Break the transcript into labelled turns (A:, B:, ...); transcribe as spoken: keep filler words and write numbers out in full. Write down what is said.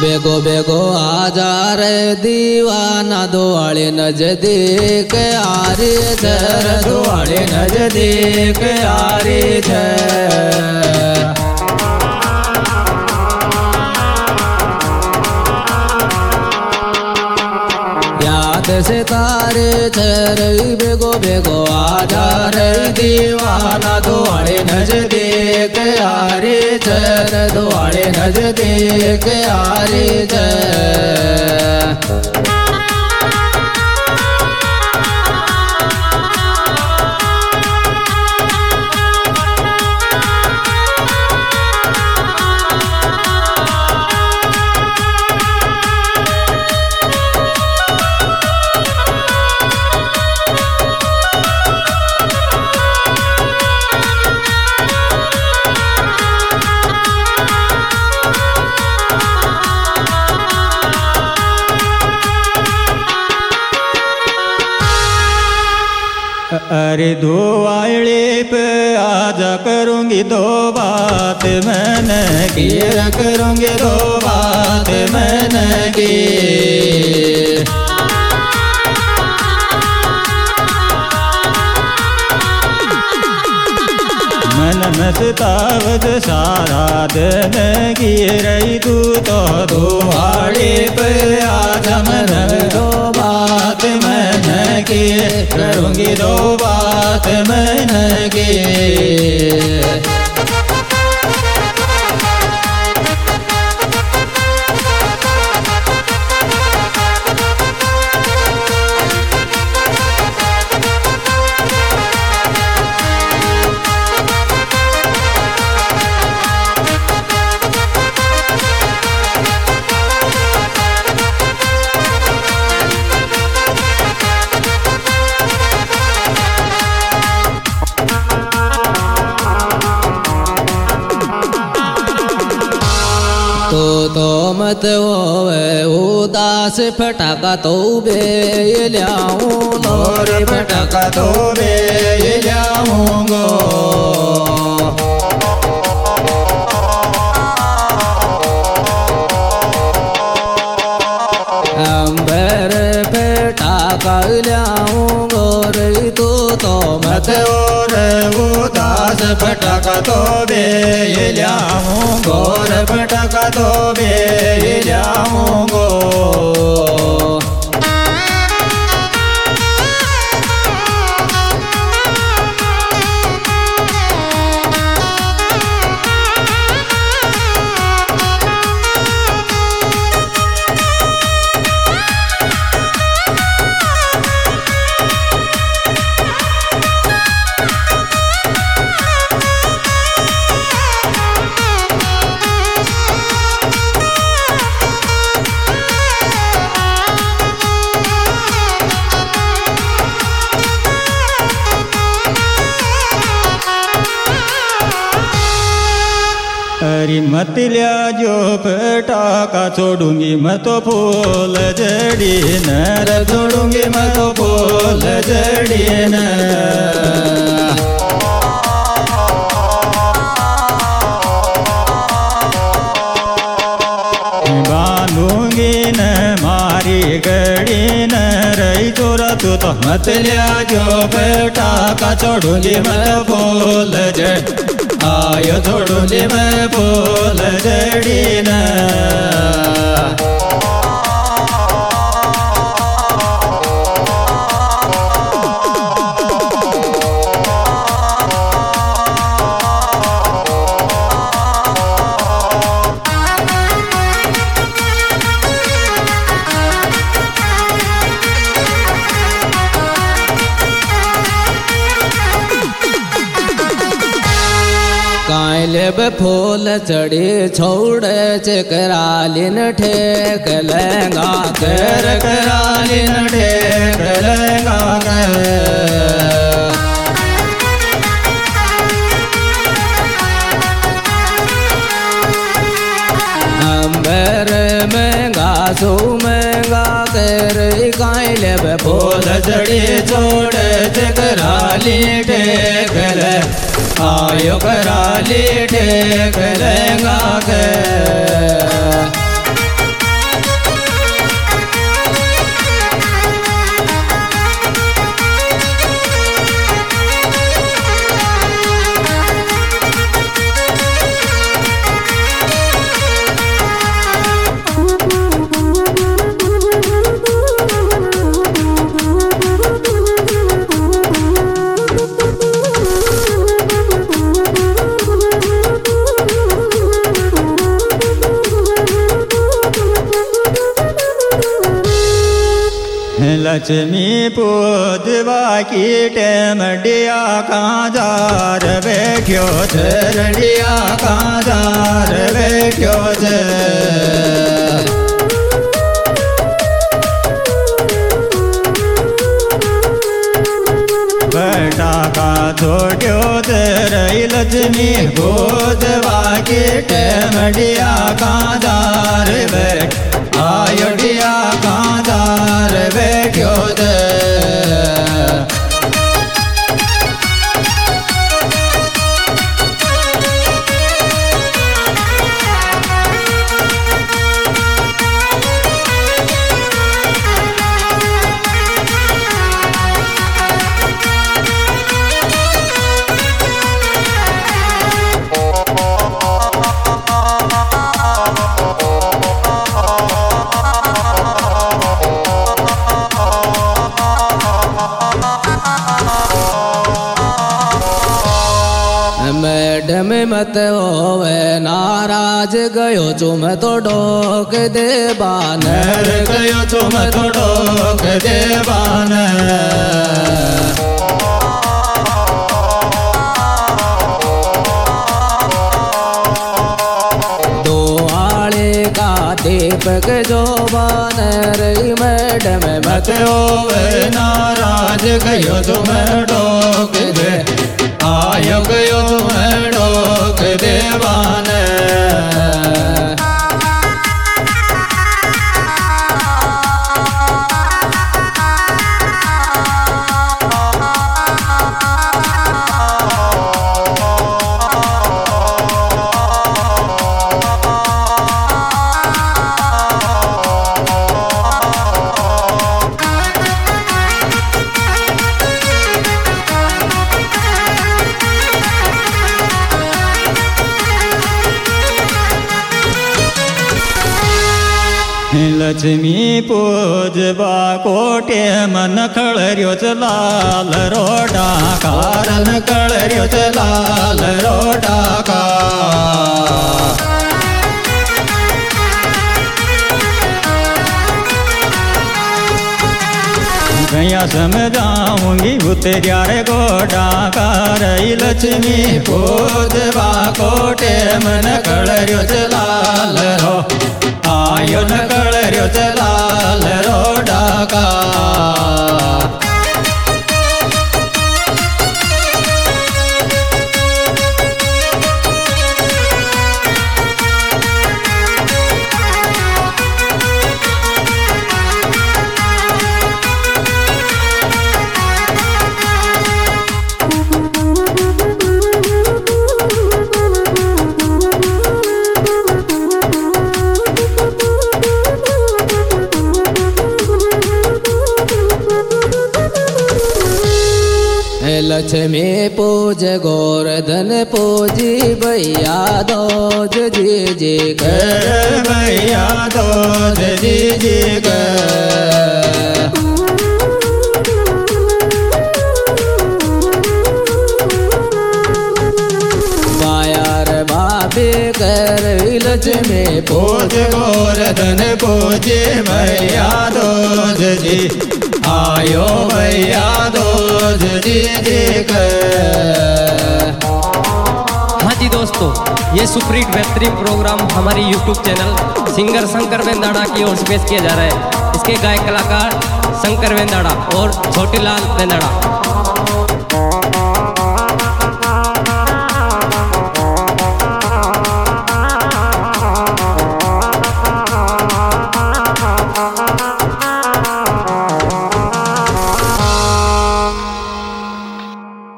A: बेगो बेगो आजा रे दीवाना दुआले नजदीक आरे छर दुआले नजदीक आरे छर याद से तारे छर बेगो बेगो आजा रे दीवाना दुआले नजदीक आरे छर दुआले नजदीक आरे छर
B: अरे दो आयले पे आजा करूँगी दो बात मैंने की करूँगी दो बात मैंने की मन में सतावत सारा दिन की रही तू तो दो आयले पे आजा मन दो बात मैंने की करूँगी दो बात मैंने की
A: तो तो मत होवे उदास फटाका तो बे ल्याऊं
B: और फटाका तो बे ल्याऊंगो
A: अंबर फटाका ल्याऊंगो रे तू तो मत
B: और उदास फटाका तो बे ल्याऊंगो और फटाका तो बे ल्याऊंगो अरे मत लिया जो पटाखा छोड़ूंगी मैं तो फूल जड़ी नर छोड़ूंगी मैं तो फूल जड़ी न बांधूंगी न मारी गड़ी न रही चोरा तू तो मत लिया जो पटाखा छोड़ूंगी मैं तो फूल जड़ी आयो छोड़ूंगी मैं फूल जड़ी न
A: कायलेब फूल चढ़ी छोड़े चकरालिन ठेक लेंगा कर करालिन ठेक लेंगा कर अंबर महंगा सो महंगा कर कायलेब फूल चढ़ी छोड़े चकराली ठेक ले आयो कराली ठेक लेंगा के
B: लक्ष्मी पूजवा की टेमडिया काजार बैठ्यो छे रडिया काजार बैठ्यो छे बटाका छोड़्यो छे रही लक्ष्मी पूजवा की टेमडिया काजार बैठ आयोडिया काजार बैठ्यो छे
A: मैडम मत होवे नाराज गयो चुम तो डोक दे बानर
B: गयो चुम तो डोक दे बानर
A: दो आले का दीपक जो बानर मैडम मत
B: होवे नाराज गयो चुम डोक दे आयो गयो तुम्हें डोक देवान लक्ष्मी पूजवा कोटे मन खळर्यो च लाल रोडा कारण खळर्यो च लाल रोडा का गया समझाऊंगी उतरिया रे गोडा कार लक्ष्मी पूजवा कोटे मन खळर्यो च लाल रो आयो न कळर्यो च लाल रोडा का
A: लक्ष्मी पूज गोवर्धन पूजी भैया दोज जी जी
B: कर भैया दोज जी जी कर
A: बायार बाबे कर लक्ष्मी
B: पूज गोवर्धन पूजे भैया दोज जी आयो भैया दोज जी जी कर।
C: हाँ जी दोस्तों, ये सुपरहिट बेहतरीन प्रोग्राम हमारी YouTube channel singer Shankar Vendada की ओर से पेश किया जा रहा है। इसके गायक कलाकार शंकर वेंदाड़ा और छोटीलाल वेंदाड़ा।